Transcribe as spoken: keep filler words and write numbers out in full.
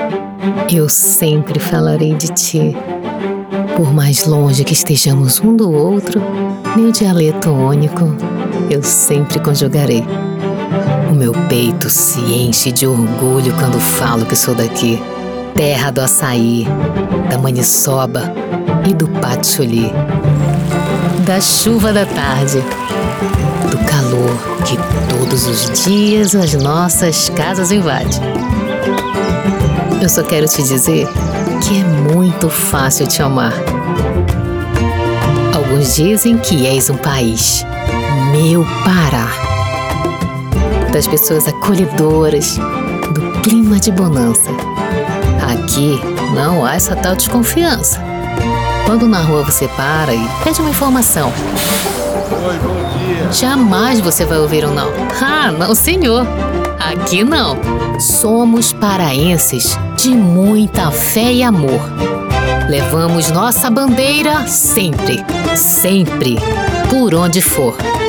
Eu sempre falarei de ti. Por mais longe que estejamos um do outro, meu dialeto único, eu sempre conjugarei. O meu peito se enche de orgulho quando falo que sou daqui. Terra do açaí, da maniçoba e do patchouli. Da chuva da tarde, do calor que todos os dias as nossas casas invade. Eu só quero te dizer que é muito fácil te amar. Alguns dizem que és um país, meu Pará, das pessoas acolhedoras, do clima de bonança. Aqui não há essa tal desconfiança. Quando na rua você para e pede uma informação, Oi, bom dia. jamais você vai ouvir um não. Ah, não, senhor. Aqui não. Somos paraenses de muita fé e amor. Levamos nossa bandeira sempre, sempre, por onde for.